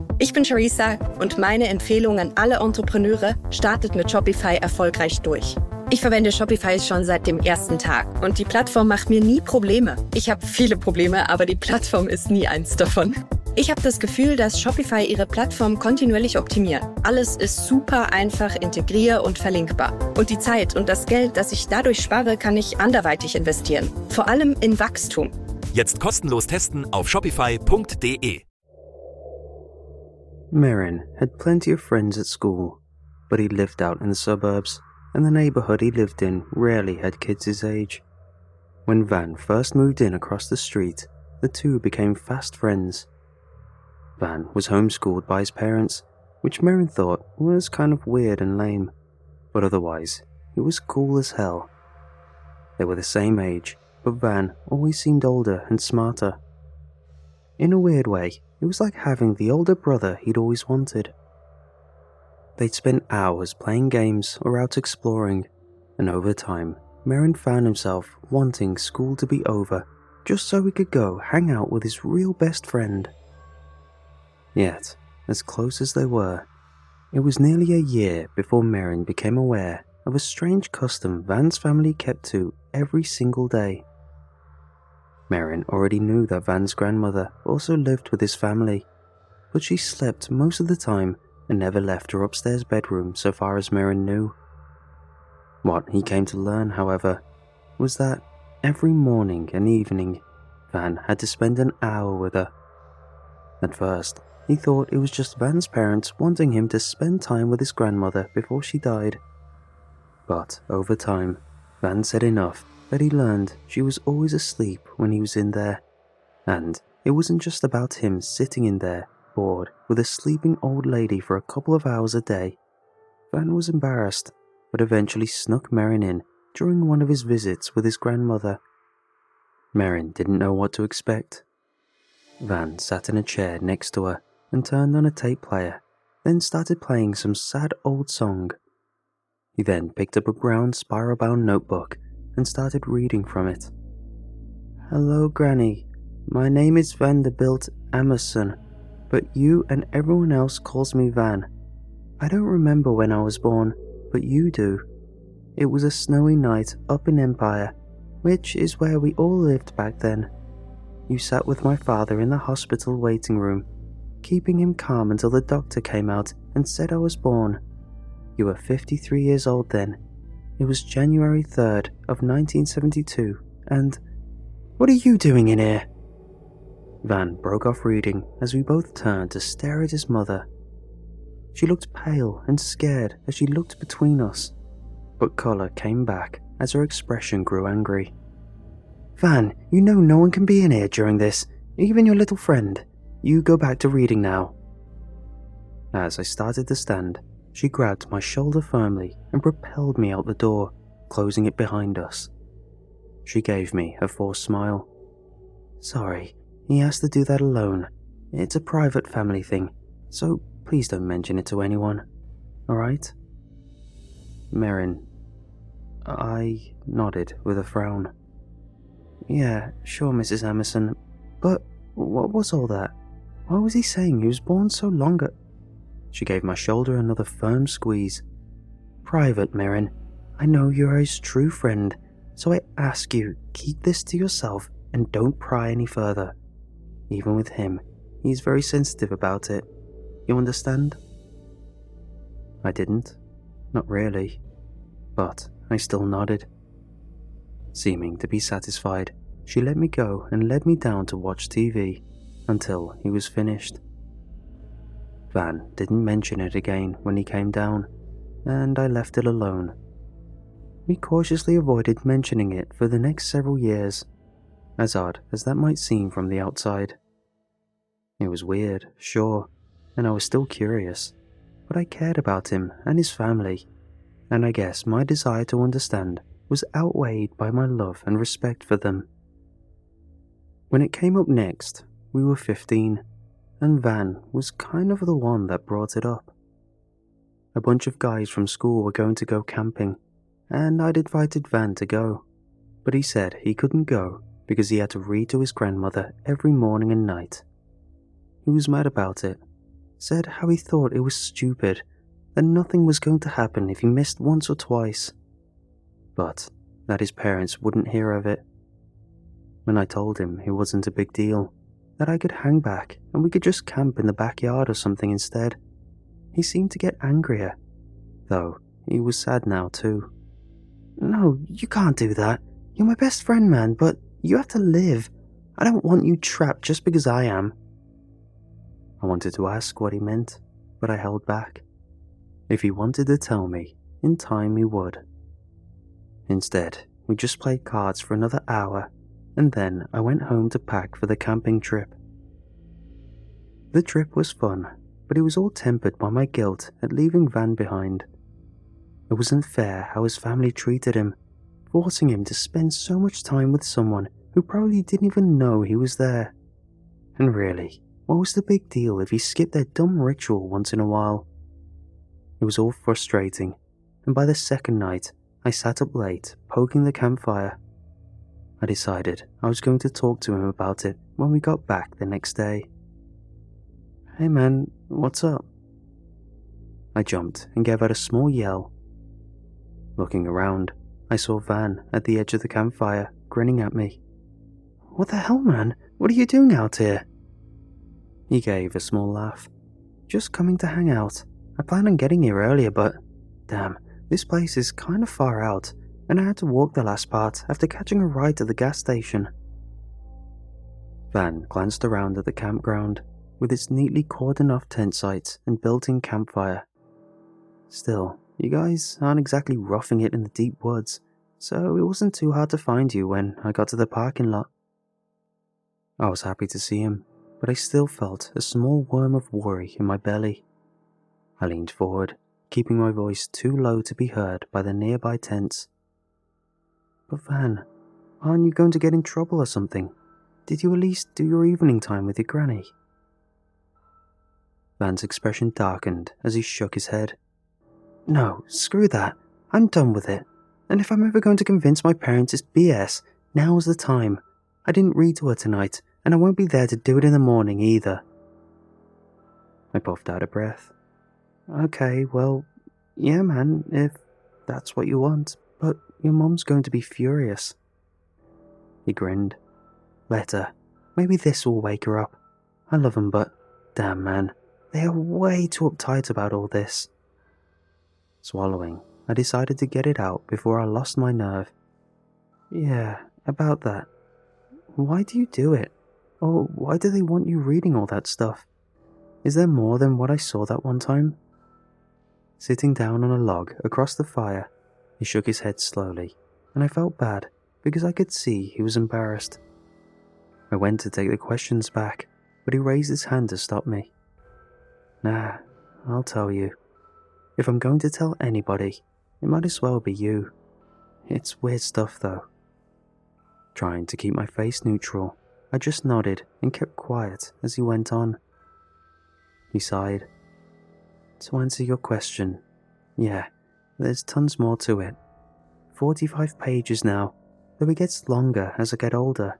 Ich bin Charissa und meine Empfehlung an alle Entrepreneure: startet mit Shopify erfolgreich durch. Ich verwende Shopify schon seit dem ersten Tag und die Plattform macht mir nie Probleme. Ich habe viele Probleme, aber die Plattform ist nie eins davon. Ich habe das Gefühl, dass Shopify ihre Plattform kontinuierlich optimiert. Alles ist super einfach integrier- und verlinkbar. Und die Zeit und das Geld, das ich dadurch spare, kann ich anderweitig investieren. Vor allem in Wachstum. Jetzt kostenlos testen auf shopify.de. Merrin had plenty of friends at school, but he lived out in the suburbs, and the neighborhood he lived in rarely had kids his age. When Van first moved in across the street, the two became fast friends. Van was homeschooled by his parents, which Merrin thought was kind of weird and lame, but otherwise, he was cool as hell. They were the same age, but Van always seemed older and smarter. In a weird way, it was like having the older brother he'd always wanted. They'd spend hours playing games or out exploring, and over time, Merrin found himself wanting school to be over just so he could go hang out with his real best friend. Yet, as close as they were, it was nearly a year before Merrin became aware of a strange custom Van's family kept to every single day. Merrin already knew that Van's grandmother also lived with his family, but she slept most of the time and never left her upstairs bedroom so far as Merrin knew. What he came to learn, however, was that every morning and evening, Van had to spend an hour with her. At first, he thought it was just Van's parents wanting him to spend time with his grandmother before she died. But over time, Van said enough that he learned she was always asleep when he was in there, and it wasn't just about him sitting in there, bored with a sleeping old lady for a couple of hours a day. Van was embarrassed, but eventually snuck Merrin in during one of his visits with his grandmother. Merrin didn't know what to expect. Van sat in a chair next to her and turned on a tape player, then started playing some sad old song. He then picked up a brown spiral-bound notebook and started reading from it. "Hello, Granny. My name is Vanderbilt Emerson, but you and everyone else calls me Van. I don't remember when I was born, but you do. It was a snowy night up in Empire, which is where we all lived back then. You sat with my father in the hospital waiting room, keeping him calm until the doctor came out and said I was born. You were 53 years old then. It was January 3rd of 1972, and... What are you doing in here?" Van broke off reading as we both turned to stare at his mother. She looked pale and scared as she looked between us, but colour came back as her expression grew angry. "Van, you know no one can be in here during this, even your little friend. You go back to reading now." As I started to stand, she grabbed my shoulder firmly and propelled me out the door, closing it behind us. She gave me a forced smile. "Sorry, he has to do that alone. It's a private family thing, so please don't mention it to anyone. Alright?" Merrin. I nodded with a frown. "Yeah, sure, Mrs. Emerson, but what was all that? Why was he saying he was born so long ago?" She gave my shoulder another firm squeeze. "Private, Merrin. I know you're his true friend, so I ask you, keep this to yourself and don't pry any further. Even with him, he's very sensitive about it. You understand?" I didn't. Not really. But I still nodded. Seeming to be satisfied, she let me go and led me down to watch TV until he was finished. Van didn't mention it again when he came down, and I left it alone. We cautiously avoided mentioning it for the next several years, as odd as that might seem from the outside. It was weird, sure, and I was still curious, but I cared about him and his family, and I guess my desire to understand was outweighed by my love and respect for them. When it came up next, we were 15, and Van was kind of the one that brought it up. A bunch of guys from school were going to go camping, and I'd invited Van to go, but he said he couldn't go because he had to read to his grandmother every morning and night. He was mad about it, said how he thought it was stupid, that nothing was going to happen if he missed once or twice, but that his parents wouldn't hear of it. When I told him it wasn't a big deal, that I could hang back and we could just camp in the backyard or something instead, he seemed to get angrier, though he was sad now too. "No, you can't do that. You're my best friend, man, but you have to live. I don't want you trapped just because I am." I wanted to ask what he meant, but I held back. If he wanted to tell me, in time he would. Instead, we just played cards for another hour, and then I went home to pack for the camping trip. The trip was fun, but it was all tempered by my guilt at leaving Van behind. It wasn't fair how his family treated him, forcing him to spend so much time with someone who probably didn't even know he was there. And really, what was the big deal if he skipped their dumb ritual once in a while? It was all frustrating, and by the second night, I sat up late, poking the campfire. I decided I was going to talk to him about it when we got back the next day. "Hey man, what's up?" I jumped and gave out a small yell. Looking around, I saw Van at the edge of the campfire, grinning at me. "What the hell, man? What are you doing out here?" He gave a small laugh. "Just coming to hang out. I planned on getting here earlier, but damn, this place is kind of far out, and I had to walk the last part after catching a ride to the gas station." Van glanced around at the campground, with its neatly cordoned off tent sites and built-in campfire. "Still, you guys aren't exactly roughing it in the deep woods, so it wasn't too hard to find you when I got to the parking lot." I was happy to see him, but I still felt a small worm of worry in my belly. I leaned forward, keeping my voice too low to be heard by the nearby tents. "But Van, aren't you going to get in trouble or something? Did you at least do your evening time with your granny?" Van's expression darkened as he shook his head. "No, screw that. I'm done with it. And if I'm ever going to convince my parents it's BS, now's the time. I didn't read to her tonight, and I won't be there to do it in the morning either." I puffed out a breath. "Okay, well, yeah man, if that's what you want, but your mom's going to be furious." He grinned. "Let her. Maybe this will wake her up. I love them, but damn man, they are way too uptight about all this." Swallowing, I decided to get it out before I lost my nerve. "Yeah, about that. Why do you do it? Or why do they want you reading all that stuff? Is there more than what I saw that one time?" Sitting down on a log across the fire, he shook his head slowly, and I felt bad because I could see he was embarrassed. I went to take the questions back, but he raised his hand to stop me. "Nah, I'll tell you. If I'm going to tell anybody, it might as well be you. It's weird stuff though." Trying to keep my face neutral, I just nodded and kept quiet as he went on. He sighed. "To answer your question, yeah, there's tons more to it. 45 pages now, though it gets longer as I get older.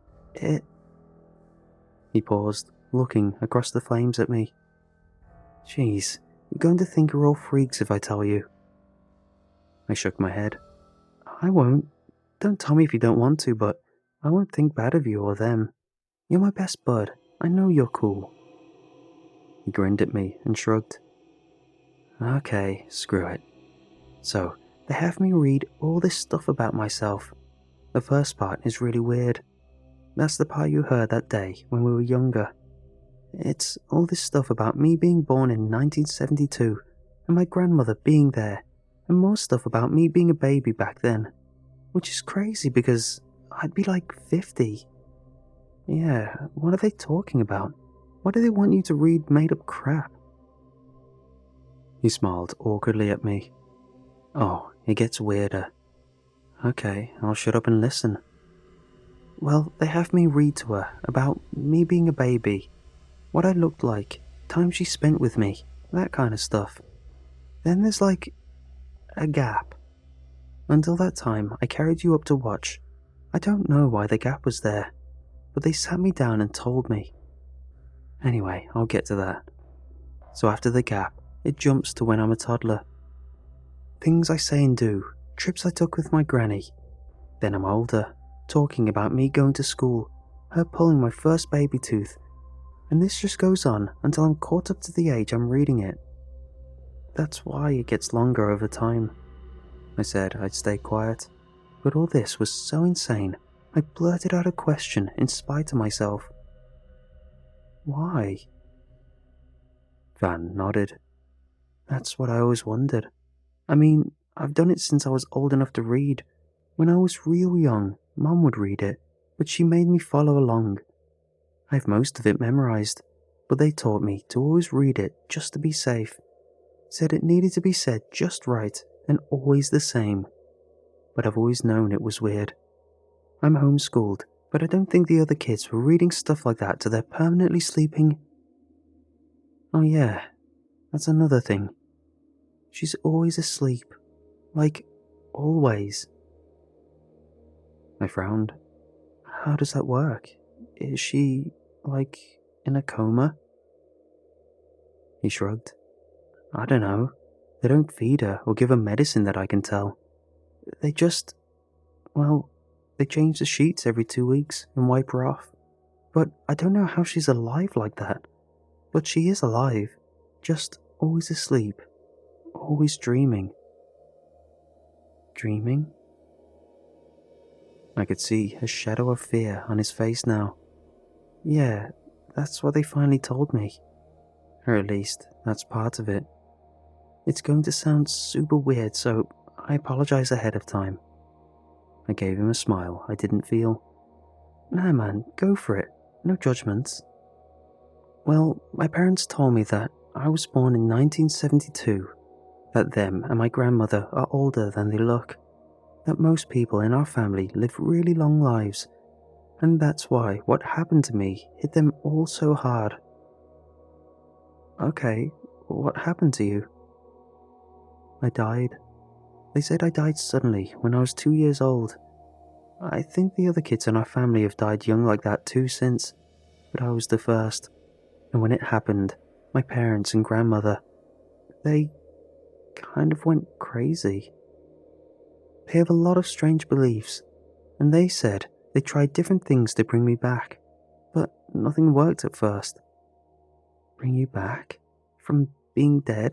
He paused, looking across the flames at me. "Jeez, you're going to think we're all freaks if I tell you." I shook my head. "I won't. Don't tell me if you don't want to, but I won't think bad of you or them. You're my best bud. I know you're cool." He grinned at me and shrugged. "Okay, screw it. So, they have me read all this stuff about myself. The first part is really weird. That's the part you heard that day when we were younger. It's all this stuff about me being born in 1972 and my grandmother being there, and more stuff about me being a baby back then, which is crazy because I'd be like 50. Yeah, what are they talking about? Why do they want you to read made-up crap?" He smiled awkwardly at me. "Oh, it gets weirder. Okay, I'll shut up and listen. Well, they have me read to her about me being a baby, what I looked like, time she spent with me, that kind of stuff. Then there's like a gap. Until that time, I carried you up to watch. I don't know why the gap was there, but they sat me down and told me. Anyway, I'll get to that. so after the gap, it jumps to when I'm a toddler. Things I say and do, trips I took with my granny. Then I'm older, talking about me going to school, her pulling my first baby tooth, and this just goes on until I'm caught up to the age I'm reading it. That's why it gets longer over time. I said I'd stay quiet, but all this was so insane, I blurted out a question in spite of myself. Why? Van nodded. That's what I always wondered. I mean, I've done it since I was old enough to read. When I was real young, Mum would read it, but she made me follow along. I've most of it memorized, but they taught me to always read it just to be safe. Said it needed to be said just right and always the same. But I've always known it was weird. I'm homeschooled, but I don't think the other kids were reading stuff like that till they're permanently sleeping. Oh yeah, that's another thing. She's always asleep. Like, always. I frowned. How does that work? Is she, like, in a coma? He shrugged. I don't know. They don't feed her or give her medicine that I can tell. They just, well, they change the sheets every 2 weeks and wipe her off. But I don't know how she's alive like that. But she is alive, just always asleep, always dreaming. Dreaming? I could see a shadow of fear on his face now. Yeah, that's what they finally told me. Or at least, that's part of it. It's going to sound super weird, so I apologize ahead of time. I gave him a smile I didn't feel. Nah man, go for it. No judgments. Well, my parents told me that I was born in 1972, that them and my grandmother are older than they look, that most people in our family live really long lives, and that's why what happened to me hit them all so hard. Okay, what happened to you? I died. They said I died suddenly when I was 2 years old. I think the other kids in our family have died young like that too since, but I was the first. And when it happened, my parents and grandmother, they kind of went crazy. They have a lot of strange beliefs, and they said they tried different things to bring me back, but nothing worked at first. Bring you back? From being dead?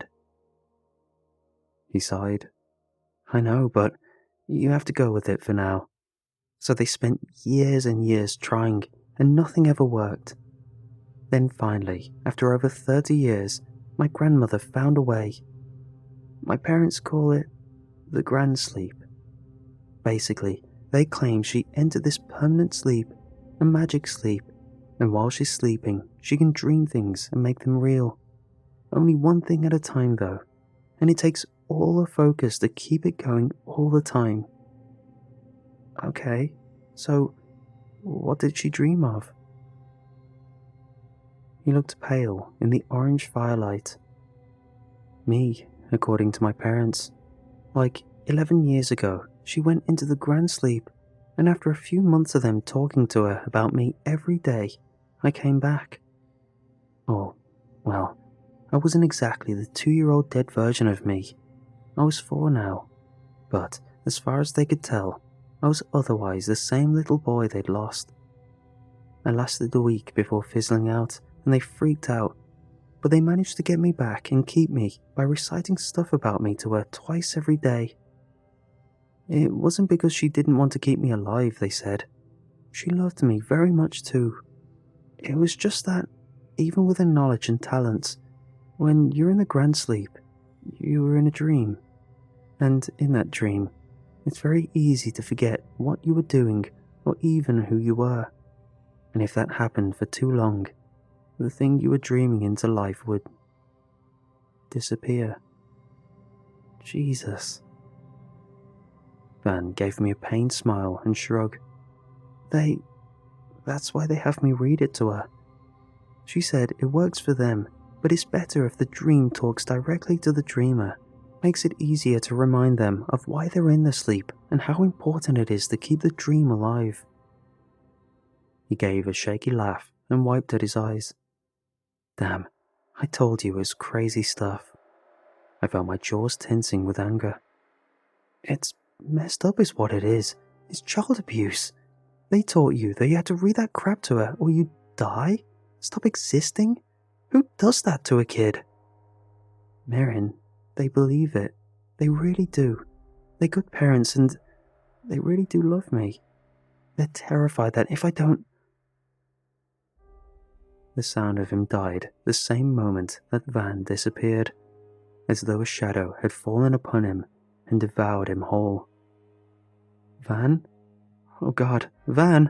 He sighed. I know, but you have to go with it for now. So they spent years and years trying, and nothing ever worked. Then finally, after over 30 years, my grandmother found a way. My parents call it the grand sleep. Basically, they claim she entered this permanent sleep, a magic sleep, and while she's sleeping, she can dream things and make them real. Only one thing at a time though, and it takes all her focus to keep it going all the time. Okay, so what did she dream of? He looked pale in the orange firelight. Me, according to my parents. Like 11 years ago, she went into the grand sleep, and after a few months of them talking to her about me every day, I came back. Oh, well, I wasn't exactly the 2-year-old dead version of me. I was 4 now, but as far as they could tell, I was otherwise the same little boy they'd lost. I lasted a week before fizzling out, and they freaked out, but they managed to get me back and keep me by reciting stuff about me to her twice every day. It wasn't because she didn't want to keep me alive, they said. She loved me very much too. It was just that, even with her knowledge and talents, when you're in the grand sleep, you were in a dream. And in that dream, it's very easy to forget what you were doing or even who you were. And if that happened for too long, the thing you were dreaming into life would disappear. Jesus. Van gave me a pained smile and shrug. That's why they have me read it to her. She said it works for them, but it's better if the dream talks directly to the dreamer. Makes it easier to remind them of why they're in the sleep and how important it is to keep the dream alive. He gave a shaky laugh and wiped at his eyes. Damn, I told you it was crazy stuff. I felt my jaws tensing with anger. It's messed up is what it is. It's child abuse. They taught you that you had to read that crap to her or you'd die? Stop existing? Who does that to a kid? Merrin, they believe it. They really do. They're good parents and they really do love me. They're terrified that if I don't... The sound of him died the same moment that Van disappeared, as though a shadow had fallen upon him and devoured him whole. Van? Oh God, Van!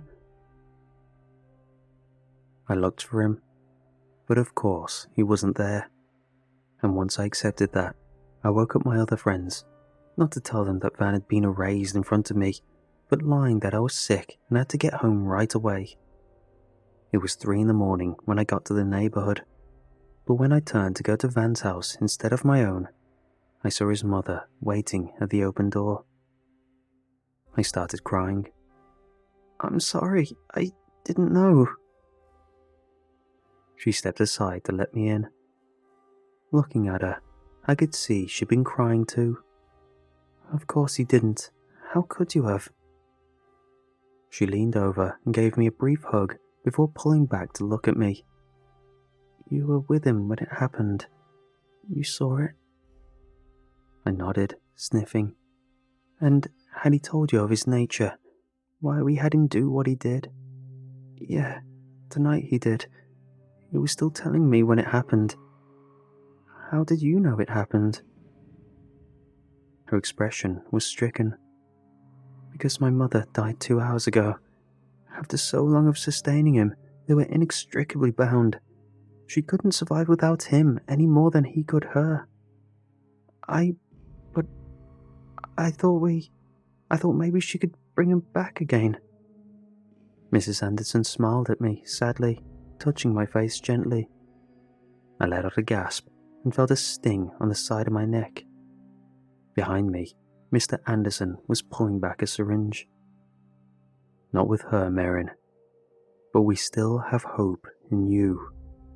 I looked for him, but of course he wasn't there. And once I accepted that, I woke up my other friends, not to tell them that Van had been erased in front of me, but lying that I was sick and had to get home right away. It was 3 a.m. when I got to the neighborhood, but when I turned to go to Van's house instead of my own, I saw his mother waiting at the open door. I started crying. I'm sorry, I didn't know. She stepped aside to let me in. Looking at her, I could see she'd been crying too. Of course you didn't. How could you have? She leaned over and gave me a brief hug before pulling back to look at me. You were with him when it happened. You saw it? I nodded, sniffing. And had he told you of his nature? Why we had him do what he did? Yeah, tonight he did. He was still telling me when it happened. How did you know it happened? Her expression was stricken. Because my mother died 2 hours ago. After so long of sustaining him, they were inextricably bound. She couldn't survive without him any more than he could her. I thought maybe she could bring him back again. Mrs. Anderson smiled at me sadly, touching my face gently. I let out a gasp and felt a sting on the side of my neck. Behind me, Mr. Anderson was pulling back a syringe. Not with her, Merrin, but we still have hope in you.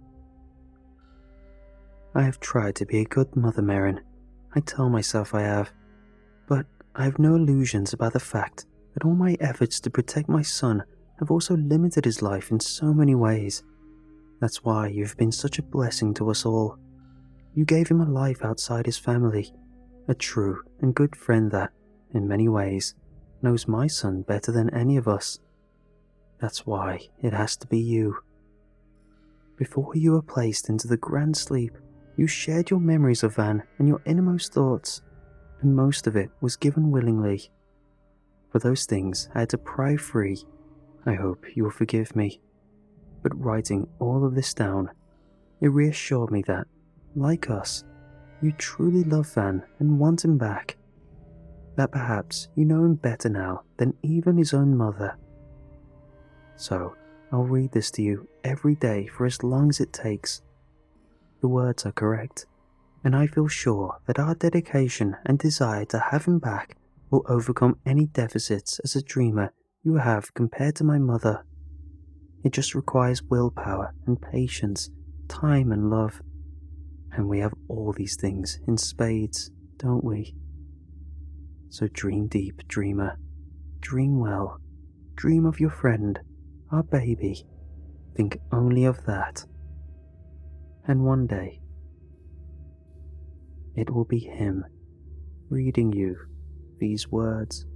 I have tried to be a good mother, Merrin. I tell myself I have. But I have no illusions about the fact that all my efforts to protect my son have also limited his life in so many ways. That's why you have been such a blessing to us all. You gave him a life outside his family, a true and good friend that, in many ways, knows my son better than any of us. That's why it has to be you. Before you were placed into the grand sleep, you shared your memories of Van and your innermost thoughts, and most of it was given willingly. For those things I had to pry free. I hope you will forgive me. But writing all of this down, it reassured me that, like us, you truly love Van and want him back. That perhaps you know him better now than even his own mother. So, I'll read this to you every day for as long as it takes. The words are correct, and I feel sure that our dedication and desire to have him back will overcome any deficits as a dreamer you have compared to my mother. It just requires willpower and patience, time and love. And we have all these things in spades, don't we? So dream deep, dreamer. Dream well. Dream of your friend, our baby. Think only of that. And one day, it will be him reading you these words.